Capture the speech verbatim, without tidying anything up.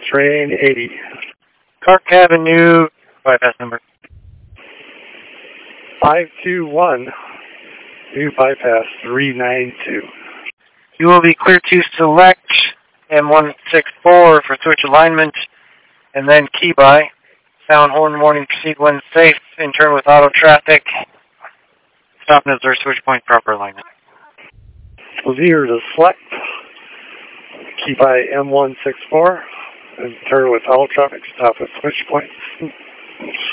train eighty. Clark Avenue, bypass number. five two one, new bypass three nine two. You will be clear to select M one sixty-four for switch alignment, and then key by. Sound horn warning, proceed when safe, in turn with auto traffic. Stop and observe switch point, proper alignment. Clear to select, key by M one sixty-four, and turn with auto traffic, stop at switch point.